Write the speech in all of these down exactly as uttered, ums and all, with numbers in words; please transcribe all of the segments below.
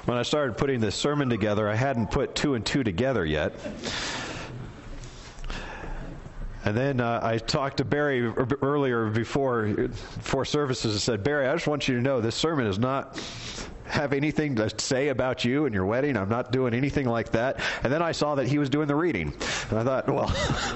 when I started putting this sermon together, I hadn't put two and two together yet. And then uh, I talked to Barry earlier before, before services and said, Barry, I just want you to know this sermon does not have anything to say about you and your wedding. I'm not doing anything like that. And then I saw that he was doing the reading. And I thought, well,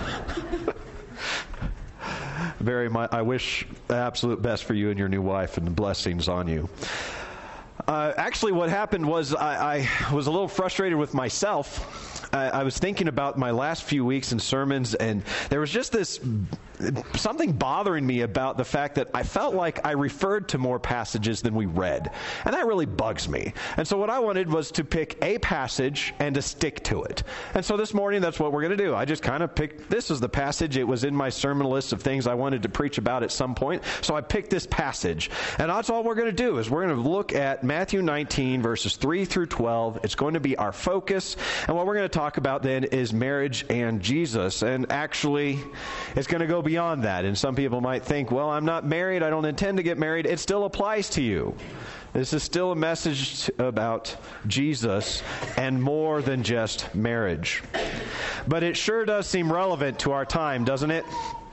Barry, my, I wish the absolute best for you and your new wife and the blessings on you. Uh, actually, what happened was I, I was a little frustrated with myself. I, I was thinking about my last few weeks in sermons, and there was just this something bothering me about the fact that I felt like I referred to more passages than we read, and that really bugs me. And so what I wanted was to pick a passage and to stick to it. And so this morning, that's what we're going to do. I just kind of picked, this is the passage. It was in my sermon list of things I wanted to preach about at some point, so I picked this passage. And that's all we're going to do, is we're going to look at Matthew nineteen, verses three through twelve. It's going to be our focus, and what we're going to talk about then is marriage and Jesus. And actually, it's going to go beyond that. And some people might think, well, I'm not married, I don't intend to get married. It still applies to you. This is still a message about Jesus and more than just marriage. But it sure does seem relevant to our time, doesn't it?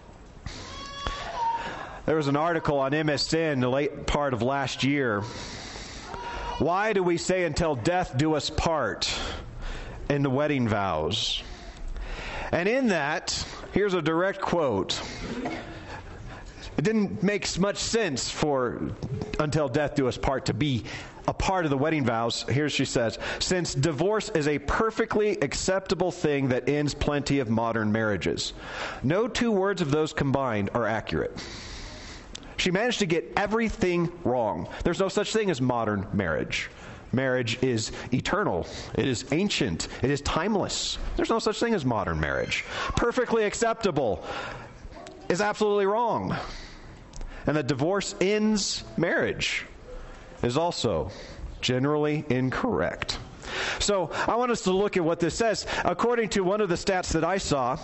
There was an article on M S N the late part of last year. Why do we say until death do us part in the wedding vows? And in that, here's a direct quote. It didn't make much sense for until death do us part to be a part of the wedding vows. Here she says, since divorce is a perfectly acceptable thing that ends plenty of modern marriages, no two words of those combined are accurate. She managed to get everything wrong. There's no such thing as modern marriage. Marriage is eternal. It is ancient. It is timeless. There's no such thing as modern marriage. Perfectly acceptable is absolutely wrong. And that divorce ends marriage is also generally incorrect. So I want us to look at what this says. According to one of the stats that I saw,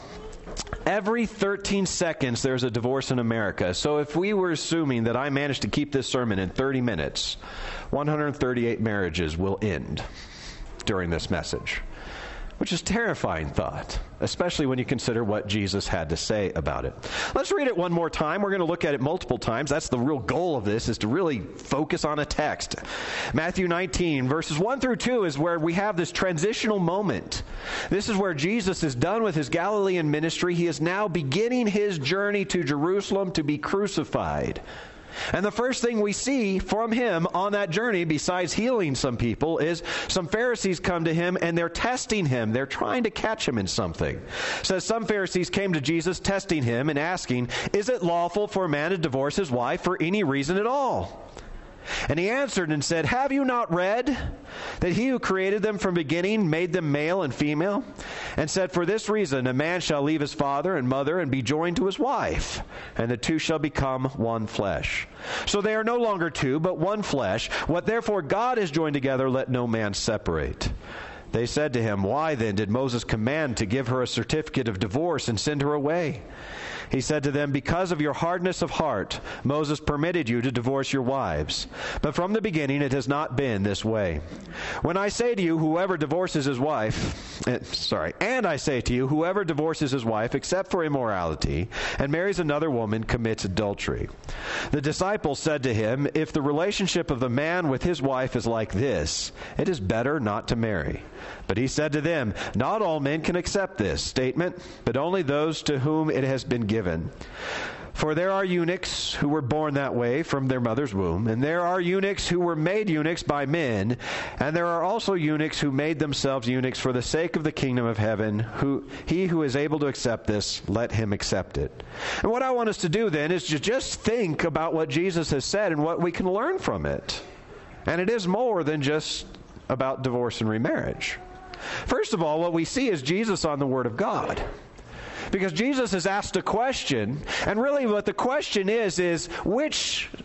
every thirteen seconds there's a divorce in America. So if we were assuming that I managed to keep this sermon in thirty minutes, one hundred thirty-eight marriages will end during this message, which is a terrifying thought, especially when you consider what Jesus had to say about it. Let's read it one more time. We're going to look at it multiple times. That's the real goal of this, is to really focus on a text. Matthew nineteen, verses one through two is where we have this transitional moment. This is where Jesus is done with his Galilean ministry. He is now beginning his journey to Jerusalem to be crucified. And the first thing we see from him on that journey, besides healing some people, is some Pharisees come to him and they're testing him. They're trying to catch him in something. It says some Pharisees came to Jesus testing him and asking, is it lawful for a man to divorce his wife for any reason at all? And he answered and said, have you not read that he who created them from beginning made them male and female? And said, for this reason a man shall leave his father and mother and be joined to his wife, and the two shall become one flesh. So they are no longer two, but one flesh. What therefore God has joined together, let no man separate. They said to him, why then did Moses command to give her a certificate of divorce and send her away? He said to them, because of your hardness of heart, Moses permitted you to divorce your wives. But from the beginning it has not been this way. When I say to you, whoever divorces his wife, eh, sorry, and I say to you, whoever divorces his wife except for immorality and marries another woman commits adultery. The disciples said to him, if the relationship of the man with his wife is like this, it is better not to marry. But he said to them, not all men can accept this statement, but only those to whom it has been given. For there are eunuchs who were born that way from their mother's womb, and there are eunuchs who were made eunuchs by men, and there are also eunuchs who made themselves eunuchs for the sake of the kingdom of heaven. Who he who is able to accept this, let him accept it. And what I want us to do then is to just think about what Jesus has said and what we can learn from it. And it is more than just about divorce and remarriage. First of all, what we see is Jesus on the Word of God. Because Jesus has asked a question, and really what the question is, is which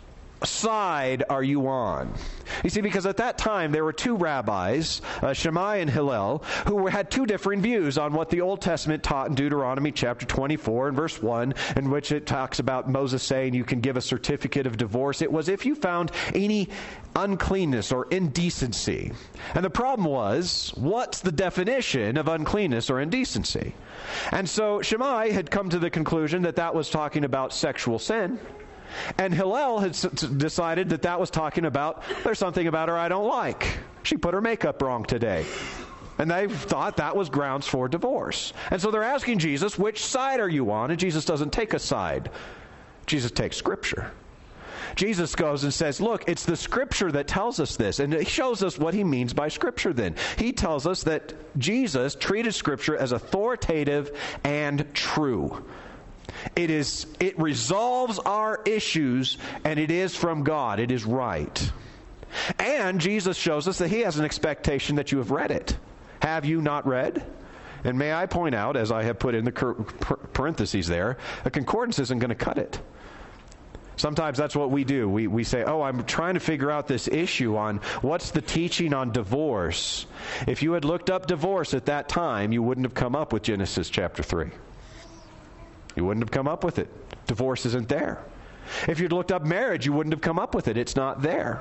side are you on? You see, because at that time there were two rabbis, uh, Shammai and Hillel, who had two different views on what the Old Testament taught in Deuteronomy chapter twenty-four and verse one, in which it talks about Moses saying you can give a certificate of divorce. It was if you found any uncleanness or indecency. And the problem was, what's the definition of uncleanness or indecency? And so Shammai had come to the conclusion that that was talking about sexual sin. And Hillel had s- decided that that was talking about, there's something about her I don't like. She put her makeup wrong today. And they thought that was grounds for divorce. And so they're asking Jesus, which side are you on? And Jesus doesn't take a side. Jesus takes Scripture. Jesus goes and says, look, it's the Scripture that tells us this. And he shows us what he means by Scripture then. He tells us that Jesus treated Scripture as authoritative and true. It is, it resolves our issues, and it is from God. It is right. And Jesus shows us that he has an expectation that you have read it. Have you not read? And may I point out, as I have put in the parentheses there, a concordance isn't going to cut it. Sometimes that's what we do. We we say, oh, I'm trying to figure out this issue on what's the teaching on divorce. If you had looked up divorce at that time, you wouldn't have come up with Genesis chapter three. You wouldn't have come up with it. Divorce isn't there. If you'd looked up marriage, you wouldn't have come up with it. It's not there.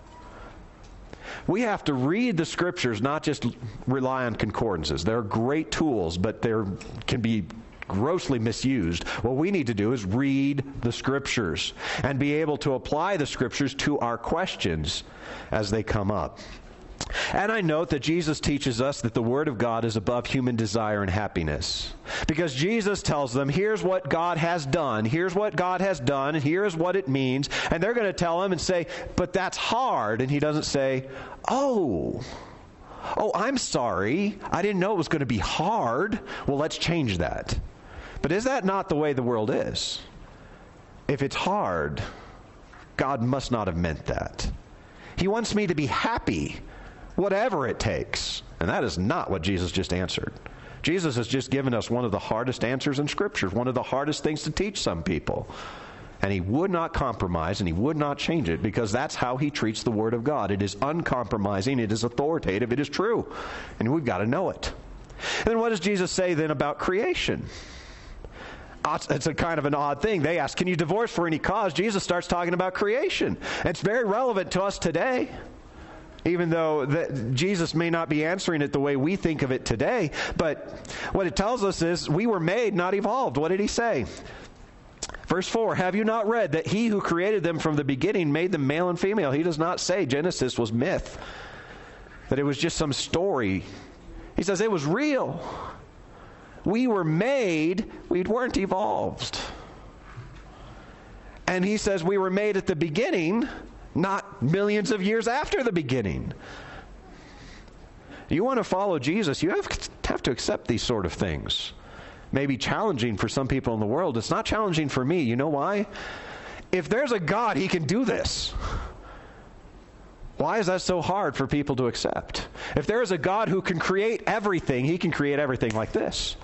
We have to read the Scriptures, not just rely on concordances. They're great tools, but they can be grossly misused. What we need to do is read the Scriptures and be able to apply the Scriptures to our questions as they come up. And I note that Jesus teaches us that the Word of God is above human desire and happiness. Because Jesus tells them, here's what God has done, here's what God has done, and here's what it means. And they're going to tell him and say, but that's hard. And he doesn't say, oh, oh, I'm sorry. I didn't know it was going to be hard. Well, let's change that. But is that not the way the world is? If it's hard, God must not have meant that. He wants me to be happy, whatever it takes. And that is not what Jesus just answered. Jesus has just given us one of the hardest answers in Scripture, one of the hardest things to teach some people. And he would not compromise, and he would not change it, because that's how he treats the Word of God. It is uncompromising, it is authoritative, it is true. And we've got to know it. And then what does Jesus say then about creation? It's a kind of an odd thing. They ask, can you divorce for any cause? Jesus starts talking about creation. It's very relevant to us today, even though that Jesus may not be answering it the way we think of it today. But what it tells us is we were made, not evolved. What did he say? Verse four, have you not read that he who created them from the beginning made them male and female? He does not say Genesis was myth, that it was just some story. He says it was real. We were made, we weren't evolved. And he says we were made at the beginning, not millions of years after the beginning. You want to follow Jesus, you have, have to accept these sort of things. Maybe challenging for some people in the world. It's not challenging for me. You know why? If there's a God, he can do this. Why is that so hard for people to accept? If there is a God who can create everything, he can create everything like this.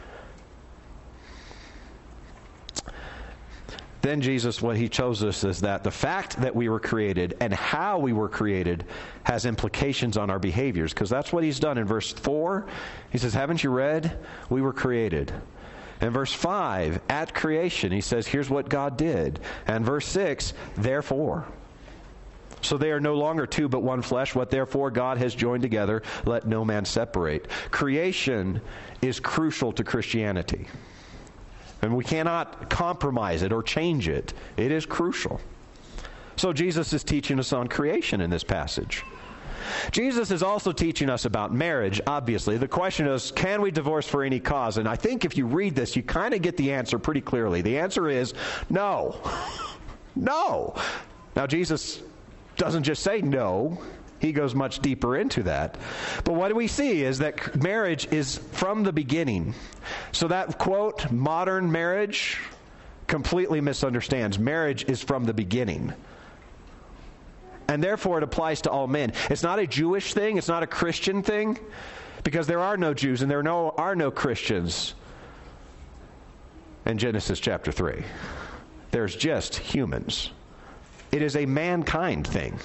Then Jesus, what he shows us is that the fact that we were created and how we were created has implications on our behaviors, because that's what he's done in verse four. He says, haven't you read? We were created. In verse five, at creation, he says, here's what God did. And verse six, therefore. So they are no longer two but one flesh. What therefore God has joined together, let no man separate. Creation is crucial to Christianity. And we cannot compromise it or change it. It is crucial. So Jesus is teaching us on creation in this passage. Jesus is also teaching us about marriage, obviously. The question is, can we divorce for any cause? And I think if you read this, you kind of get the answer pretty clearly. The answer is no. No. Now, Jesus doesn't just say no. He goes much deeper into that. But what do we see is that marriage is from the beginning. So that, quote, modern marriage completely misunderstands. Marriage is from the beginning. And therefore it applies to all men. It's not a Jewish thing. It's not a Christian thing. Because there are no Jews and there are no, are no Christians in Genesis chapter three. There's just humans. It is a mankind thing.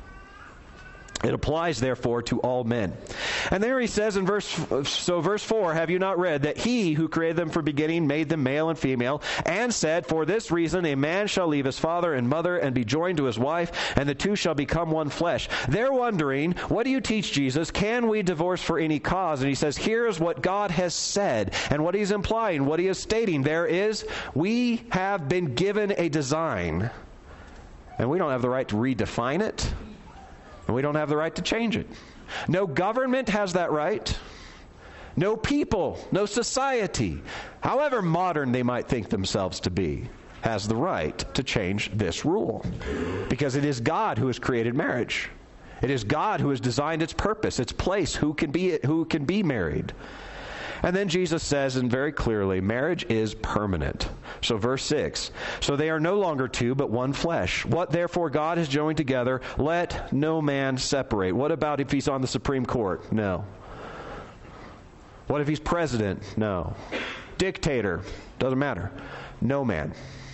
It applies, therefore, to all men. And there he says in verse, so verse four, have you not read that he who created them from beginning made them male and female, and said, for this reason a man shall leave his father and mother and be joined to his wife, and the two shall become one flesh. They're wondering, what do you teach, Jesus? Can we divorce for any cause? And he says, here's what God has said. And what he's implying, what he is stating there is, we have been given a design, and we don't have the right to redefine it. And we don't have the right to change it. No government has that right. No people, no society, however modern they might think themselves to be, has the right to change this rule. Because it is God who has created marriage. It is God who has designed its purpose, its place, who can be, who can be married. And then Jesus says, and very clearly, marriage is permanent. So verse six, so they are no longer two, but one flesh. What therefore God has joined together, let no man separate. What about if he's on the Supreme Court? No. What if he's president? No. Dictator? Doesn't matter. No man.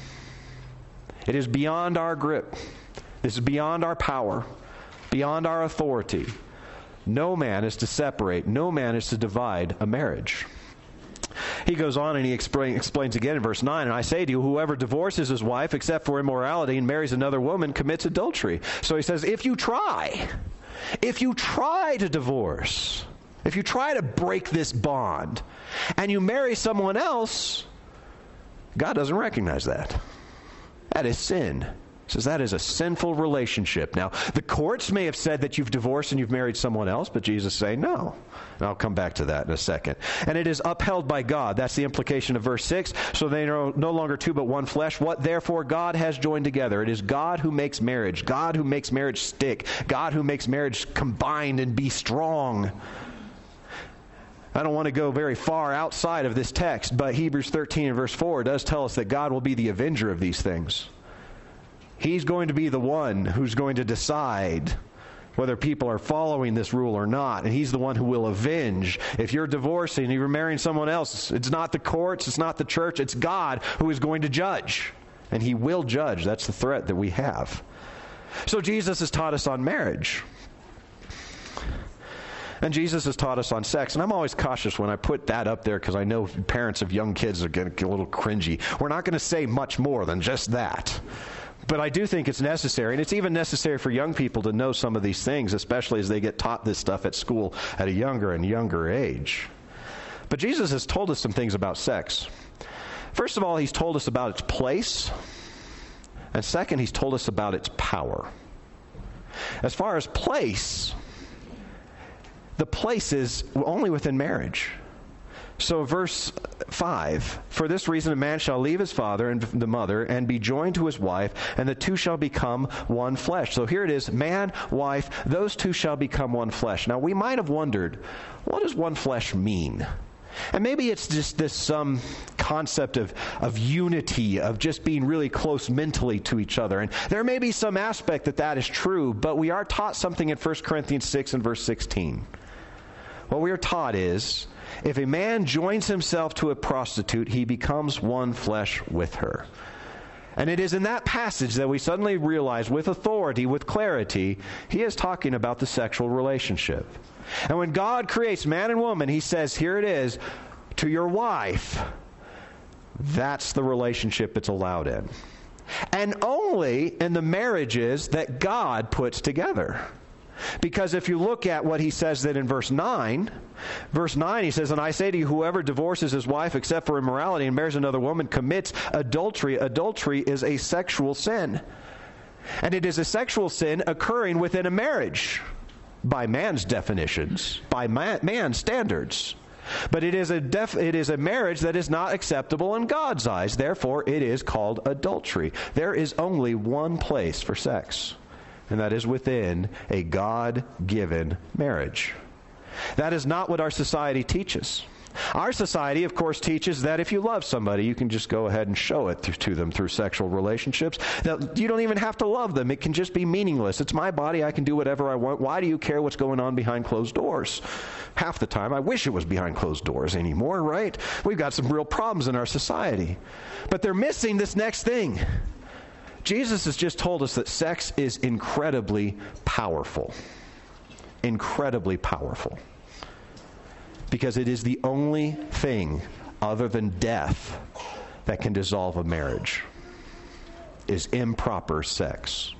It is beyond our grip. This is beyond our power, beyond our authority. No man is to separate. No man is to divide a marriage. He goes on and he explain, explains again in verse nine, and I say to you, whoever divorces his wife except for immorality and marries another woman commits adultery. So he says, if you try, if you try to divorce, if you try to break this bond, and you marry someone else, God doesn't recognize that. That is sin. He says that is a sinful relationship. Now, the courts may have said that you've divorced and you've married someone else, but Jesus is saying no. And I'll come back to that in a second. And it is upheld by God. That's the implication of verse six. So they are no longer two but one flesh. What therefore God has joined together. It is God who makes marriage. God who makes marriage stick. God who makes marriage combined and be strong. I don't want to go very far outside of this text, but Hebrews thirteen and verse four does tell us that God will be the avenger of these things. He's going to be the one who's going to decide whether people are following this rule or not. And he's the one who will avenge. If you're divorcing and you're marrying someone else, it's not the courts, it's not the church, it's God who is going to judge. And he will judge. That's the threat that we have. So Jesus has taught us on marriage. And Jesus has taught us on sex. And I'm always cautious when I put that up there because I know parents of young kids are going to get a little cringy. We're not going to say much more than just that. But I do think it's necessary, and it's even necessary for young people to know some of these things, especially as they get taught this stuff at school at a younger and younger age. But Jesus has told us some things about sex. First of all, he's told us about its place. And second, he's told us about its power. As far as place, the place is only within marriage. So verse five, for this reason a man shall leave his father and the mother and be joined to his wife, and the two shall become one flesh. So here it is, man, wife, those two shall become one flesh. Now we might have wondered, what does one flesh mean? And maybe it's just this some concept of, of unity, of just being really close mentally to each other. And there may be some aspect that that is true, but we are taught something in First Corinthians six and verse sixteen. What we are taught is, if a man joins himself to a prostitute, he becomes one flesh with her. And it is in that passage that we suddenly realize with authority, with clarity, he is talking about the sexual relationship. And when God creates man and woman, he says, here it is, to your wife. That's the relationship it's allowed in. And only in the marriages that God puts together. Because if you look at what he says that in verse nine, verse nine he says, and I say to you, whoever divorces his wife except for immorality and marries another woman commits adultery. Adultery is a sexual sin. And it is a sexual sin occurring within a marriage by man's definitions, by man, man's standards. But it is a def, it is a marriage that is not acceptable in God's eyes. Therefore, it is called adultery. There is only one place for sex. And that is within a God-given marriage. That is not what our society teaches. Our society, of course, teaches that if you love somebody, you can just go ahead and show it to them through sexual relationships. That you don't even have to love them. It can just be meaningless. It's my body. I can do whatever I want. Why do you care what's going on behind closed doors? Half the time, I wish it was behind closed doors anymore, right? We've got some real problems in our society. But they're missing this next thing. Jesus has just told us that sex is incredibly powerful. Incredibly powerful. Because it is the only thing other than death that can dissolve a marriage, is improper sex.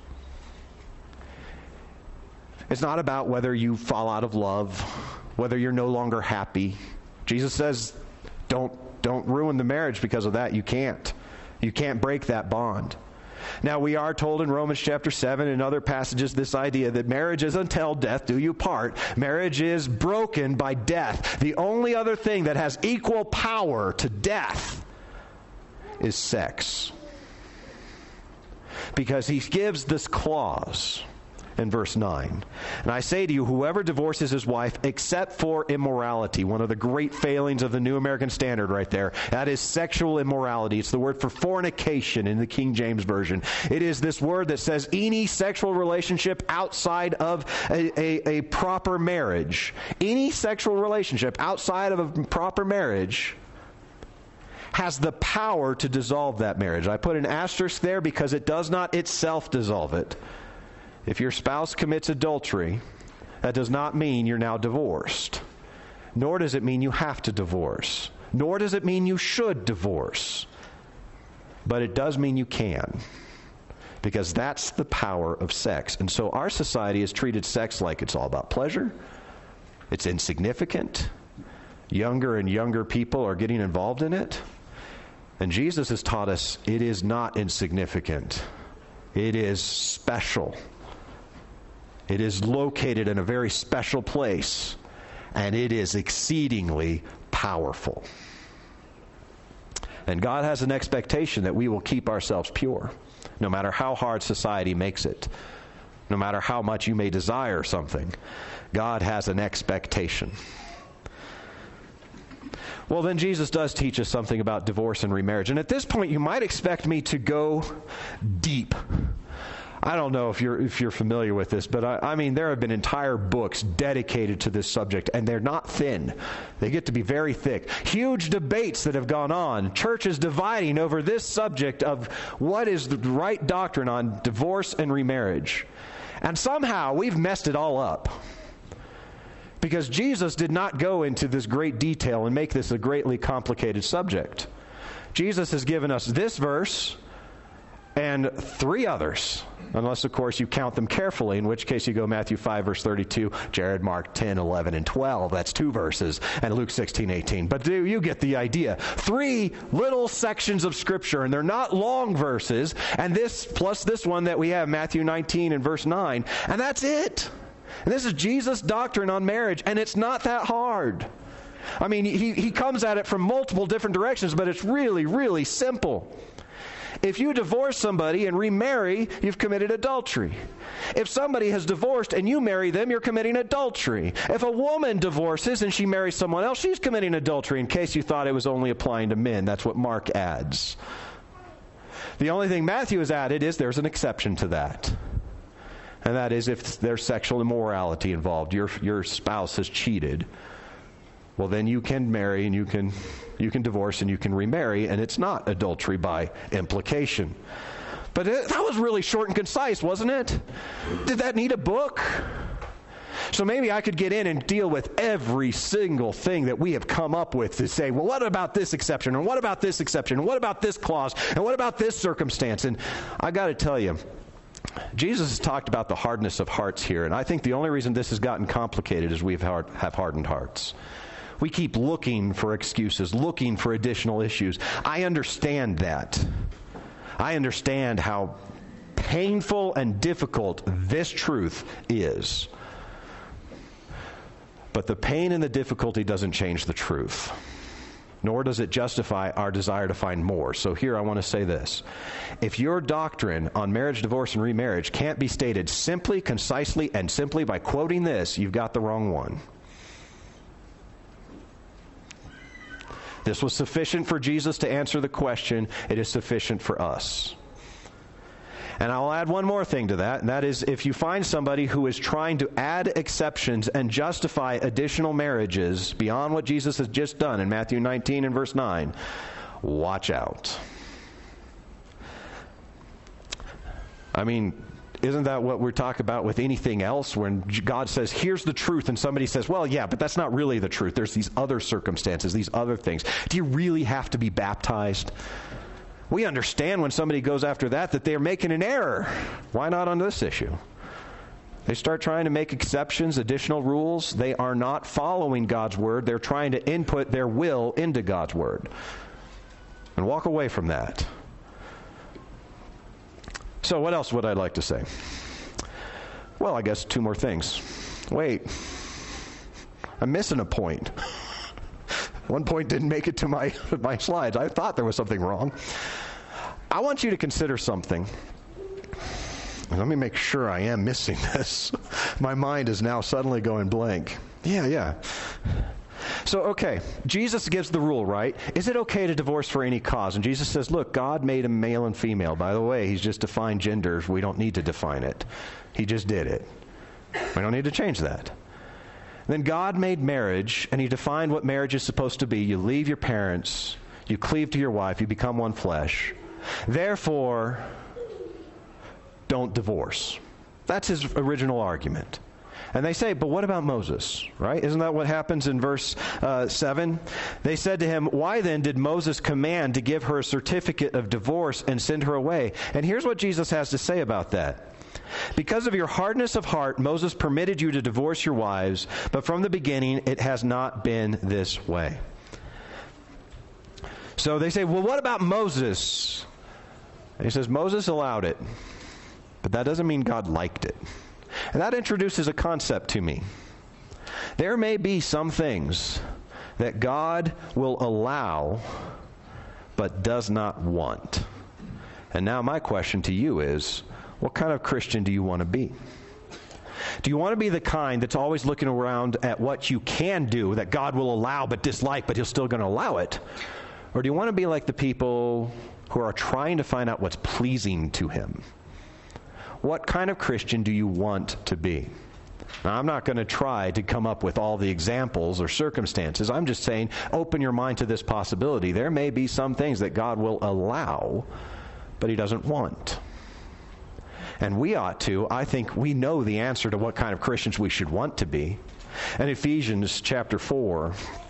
It's not about whether you fall out of love, whether you're no longer happy. Jesus says, don't, don't ruin the marriage because of that. You can't. You can't break that bond. Now, we are told in Romans chapter seven and other passages this idea that marriage is until death do you part. Marriage is broken by death. The only other thing that has equal power to death is sex. Because he gives this clause in verse nine. And I say to you, whoever divorces his wife except for immorality, one of the great failings of the New American Standard right there, that is sexual immorality. It's the word for fornication in the King James Version. It is this word that says any sexual relationship outside of a, a, a proper marriage. Any sexual relationship outside of a proper marriage has the power to dissolve that marriage. I put an asterisk there because it does not itself dissolve it. If your spouse commits adultery, that does not mean you're now divorced. Nor does it mean you have to divorce. Nor does it mean you should divorce. But it does mean you can. Because that's the power of sex. And so our society has treated sex like it's all about pleasure. It's insignificant. Younger and younger people are getting involved in it. And Jesus has taught us it is not insignificant. It is special. It is located in a very special place, and it is exceedingly powerful. And God has an expectation that we will keep ourselves pure, no matter how hard society makes it, no matter how much you may desire something. God has an expectation. Well, then Jesus does teach us something about divorce and remarriage. And at this point, you might expect me to go deep. I don't know if you're if you're familiar with this, but I, I mean, there have been entire books dedicated to this subject, and they're not thin. They get to be very thick. Huge debates that have gone on, churches dividing over this subject of what is the right doctrine on divorce and remarriage. And somehow we've messed it all up. Because Jesus did not go into this great detail and make this a greatly complicated subject. Jesus has given us this verse and three others, unless, of course, you count them carefully, in which case you go Matthew five, verse thirty-two, Jared, Mark ten, eleven, and twelve. That's two verses, and Luke sixteen, eighteen. But do you get the idea? Three little sections of Scripture, and they're not long verses, and this plus this one that we have, Matthew nineteen and verse nine, and that's it. And this is Jesus' doctrine on marriage, and it's not that hard. I mean, he, he comes at it from multiple different directions, but it's really, really simple. If you divorce somebody and remarry, you've committed adultery. If somebody has divorced and you marry them, you're committing adultery. If a woman divorces and she marries someone else, she's committing adultery, in case you thought it was only applying to men. That's what Mark adds. The only thing Matthew has added is there's an exception to that. And that is if there's sexual immorality involved, your your spouse has cheated, well, then you can marry and you can you can divorce and you can remarry, and it's not adultery by implication. But it, that was really short and concise, wasn't it? Did that need a book? So maybe I could get in and deal with every single thing that we have come up with to say, well, what about this exception? And what about this exception? And what about this clause? And what about this circumstance? And I got to tell you, Jesus has talked about the hardness of hearts here, and I think the only reason this has gotten complicated is we have hardened hearts. We keep looking for excuses, looking for additional issues. I understand that. I understand how painful and difficult this truth is. But the pain and the difficulty doesn't change the truth, nor does it justify our desire to find more. So here I want to say this. If your doctrine on marriage, divorce, and remarriage can't be stated simply, concisely, and simply by quoting this, you've got the wrong one. This was sufficient for Jesus to answer the question. It is sufficient for us. And I'll add one more thing to that, and that is if you find somebody who is trying to add exceptions and justify additional marriages beyond what Jesus has just done in Matthew nineteen and verse nine, watch out. I mean, isn't that what we're talking about with anything else? When God says, here's the truth, and somebody says, well, yeah, but that's not really the truth. There's these other circumstances, these other things. Do you really have to be baptized? We understand when somebody goes after that, that they're making an error. Why not on this issue? They start trying to make exceptions, additional rules. They are not following God's word. They're trying to input their will into God's word. And walk away from that. So what else would I like to say? Well, I guess two more things. Wait. I'm missing a point. One point didn't make it to my, my slides. I thought there was something wrong. I want you to consider something. Let me make sure I am missing this. My mind is now suddenly going blank. Yeah, yeah. So, okay, Jesus gives the rule, right? Is it okay to divorce for any cause? And Jesus says, look, God made them male and female. By the way, he's just defined genders. We don't need to define it. He just did it. We don't need to change that. Then God made marriage, and he defined what marriage is supposed to be. You leave your parents, you cleave to your wife, you become one flesh. Therefore, don't divorce. That's his original argument. And they say, but what about Moses, right? Isn't that what happens in verse uh, seven? They said to him, why then did Moses command to give her a certificate of divorce and send her away? And here's what Jesus has to say about that. Because of your hardness of heart, Moses permitted you to divorce your wives, but from the beginning it has not been this way. So they say, well, what about Moses? And he says, Moses allowed it, but that doesn't mean God liked it. And that introduces a concept to me. There may be some things that God will allow, but does not want. And now my question to you is, what kind of Christian do you want to be? Do you want to be the kind that's always looking around at what you can do that God will allow but dislike, but he'll still going to allow it? Or do you want to be like the people who are trying to find out what's pleasing to him? What kind of Christian do you want to be? Now, I'm not going to try to come up with all the examples or circumstances. I'm just saying, open your mind to this possibility. There may be some things that God will allow, but he doesn't want. And we ought to, I think we know the answer to what kind of Christians we should want to be. In Ephesians chapter four,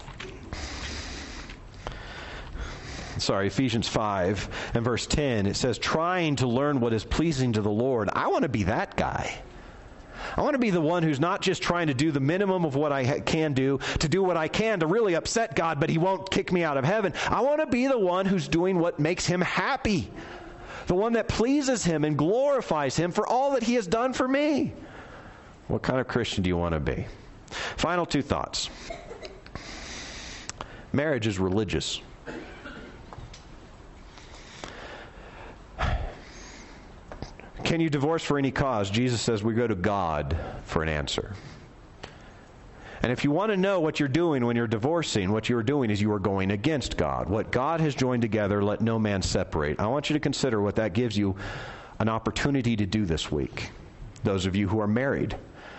sorry, Ephesians five and verse ten, it says, trying to learn what is pleasing to the Lord. I want to be that guy. I want to be the one who's not just trying to do the minimum of what I ha- can do, to do what I can to really upset God, but he won't kick me out of heaven. I want to be the one who's doing what makes him happy. The one that pleases him and glorifies him for all that he has done for me. What kind of Christian do you want to be? Final two thoughts. Marriage is religious. Can you divorce for any cause? Jesus says we go to God for an answer. And if you want to know what you're doing when you're divorcing, what you're doing is you are going against God. What God has joined together, let no man separate. I want you to consider what that gives you an opportunity to do this week. Those of you who are married.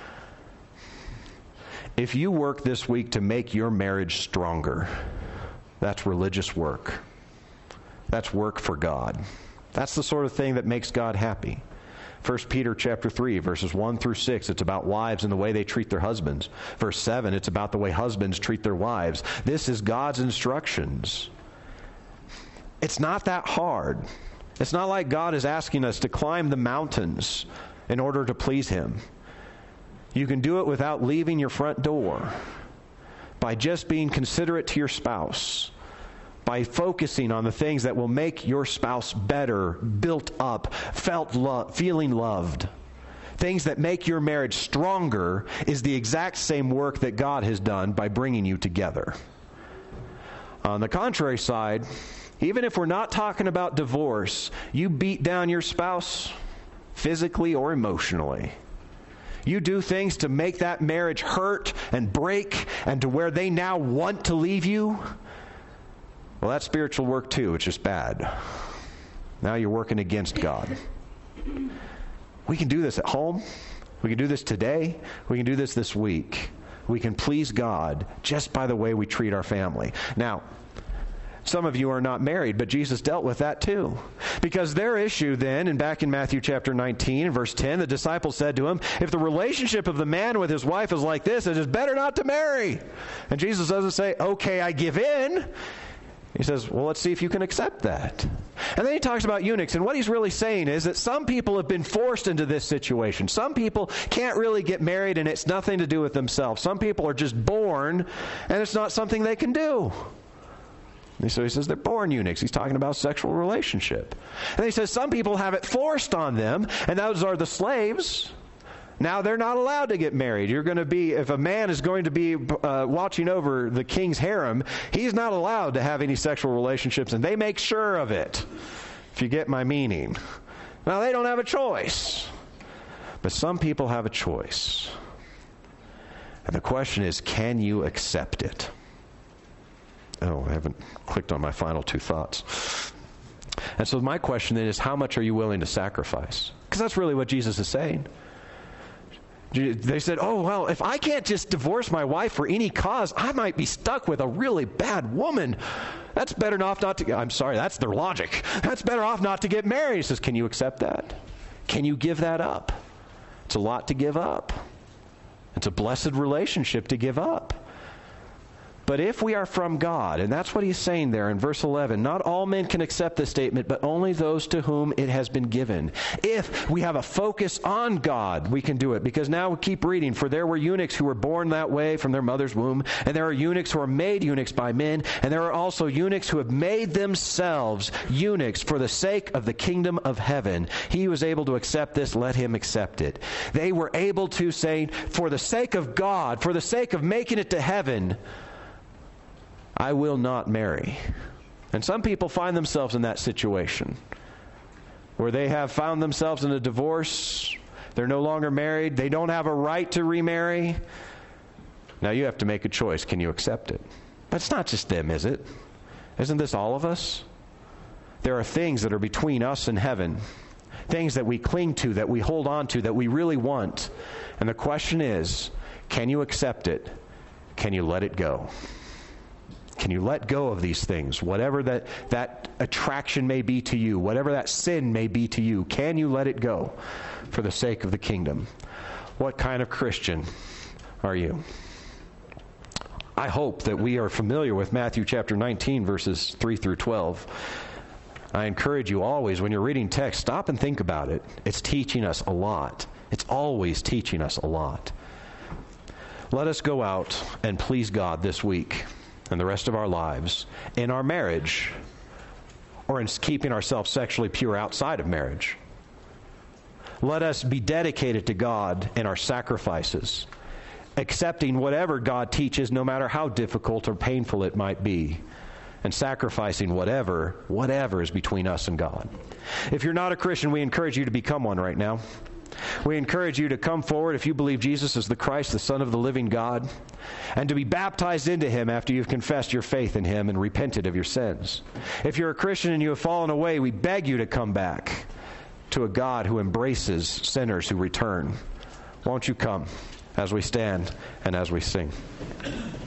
If you work this week to make your marriage stronger, that's religious work. That's work for God. That's the sort of thing that makes God happy. First Peter chapter three, verses one through six, it's about wives and the way they treat their husbands. Verse seven, it's about the way husbands treat their wives. This is God's instructions. It's not that hard. It's not like God is asking us to climb the mountains in order to please him. You can do it without leaving your front door, by just being considerate to your spouse, by focusing on the things that will make your spouse better, built up, felt lo- feeling loved. Things that make your marriage stronger is the exact same work that God has done by bringing you together. On the contrary side, even if we're not talking about divorce, you beat down your spouse physically or emotionally. You do things to make that marriage hurt and break and to where they now want to leave you. Well, that's spiritual work too. It's just bad. Now you're working against God. We can do this at home. We can do this today. We can do this this week. We can please God just by the way we treat our family. Now, Some of you are not married, but Jesus dealt with that too. Because their issue then, and back in Matthew chapter nineteen, verse ten, the disciples said to him, if the relationship of the man with his wife is like this, it is better not to marry. And Jesus doesn't say, okay, I give in. He says, well, let's see if you can accept that. And then he talks about eunuchs, and what he's really saying is that some people have been forced into this situation. Some people can't really get married, and it's nothing to do with themselves. Some people are just born, and it's not something they can do. And so he says they're born eunuchs. He's talking about sexual relationship. And he says some people have it forced on them, and those are the slaves. Now they're not allowed to get married. You're going to be, if a man is going to be uh, watching over the king's harem, he's not allowed to have any sexual relationships, and they make sure of it, if you get my meaning. Now they don't have a choice, but some people have a choice. And the question is, can you accept it? Oh, I haven't clicked on my final two thoughts. And so my question then is, how much are you willing to sacrifice? Because that's really what Jesus is saying. They said, oh, well, if I can't just divorce my wife for any cause, I might be stuck with a really bad woman. That's better off not to, I'm sorry, that's their logic. That's better off not to get married. He says, can you accept that? Can you give that up? It's a lot to give up. It's a blessed relationship to give up. But if we are from God, and that's what he's saying there in verse eleven, not all men can accept this statement, but only those to whom it has been given. If we have a focus on God, we can do it. Because now we keep reading, for there were eunuchs who were born that way from their mother's womb, and there are eunuchs who are made eunuchs by men, and there are also eunuchs who have made themselves eunuchs for the sake of the kingdom of heaven. He who is able to accept this, let him accept it. They were able to say, for the sake of God, for the sake of making it to heaven, I will not marry. And some people find themselves in that situation where they have found themselves in a divorce. They're no longer married. They don't have a right to remarry. Now you have to make a choice. Can you accept it? But it's not just them, is it? Isn't this all of us? There are things that are between us and heaven. Things that we cling to, that we hold on to, that we really want. And the question is, can you accept it? Can you let it go? Can you let go of these things? Whatever that, that attraction may be to you, whatever that sin may be to you, can you let it go for the sake of the kingdom? What kind of Christian are you? I hope that we are familiar with Matthew chapter nineteen, verses three through twelve. I encourage you always, when you're reading text, stop and think about it. It's teaching us a lot. It's always teaching us a lot. Let us go out and please God this week and the rest of our lives in our marriage, or in keeping ourselves sexually pure outside of marriage. Let us be dedicated to God in our sacrifices, accepting whatever God teaches, no matter how difficult or painful it might be, and sacrificing whatever, whatever is between us and God. If you're not a Christian, we encourage you to become one right now. We encourage you to come forward if you believe Jesus is the Christ, the Son of the living God, and to be baptized into Him after you've confessed your faith in Him and repented of your sins. If you're a Christian and you have fallen away, we beg you to come back to a God who embraces sinners who return. Won't you come as we stand and as we sing?